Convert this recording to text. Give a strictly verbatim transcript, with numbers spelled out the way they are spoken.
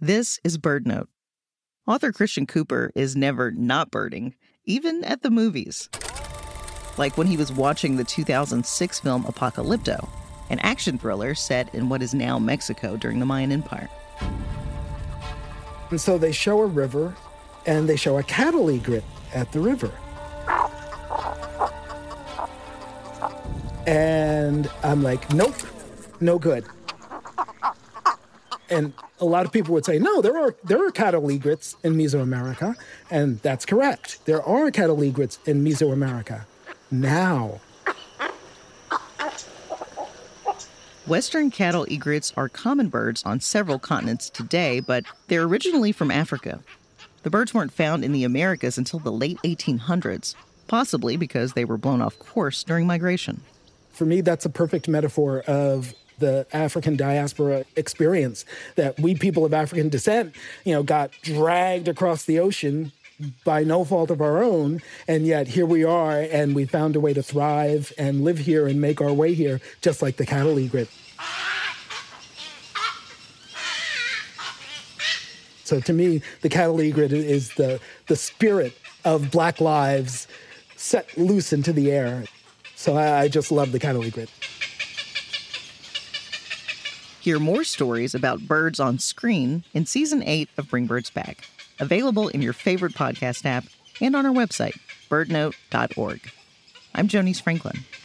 This is BirdNote. Author Christian Cooper is never not birding, even at the movies. Like when he was watching the two thousand six film Apocalypto, an action thriller set in what is now Mexico during the Mayan Empire. And so they show a river, and they show a cattle egret at the river. And I'm like, nope, no good. And a lot of people would say, no, there are there are cattle egrets in Mesoamerica. And that's correct. There are cattle egrets in Mesoamerica. Now. Western cattle egrets are common birds on several continents today, but they're originally from Africa. The birds weren't found in the Americas until the late eighteen hundreds, possibly because they were blown off course during migration. For me, that's a perfect metaphor of the African diaspora experience, that we people of African descent, you know, got dragged across the ocean by no fault of our own, and yet here we are, and we found a way to thrive and live here and make our way here, just like the cattle egret. So to me, the cattle egret is the, the spirit of Black lives set loose into the air. So I, I just love the cattle egret. Hear more stories about birds on screen in Season eight of Bring Birds Back, available in your favorite podcast app and on our website, bird note dot org. I'm Jonice Franklin.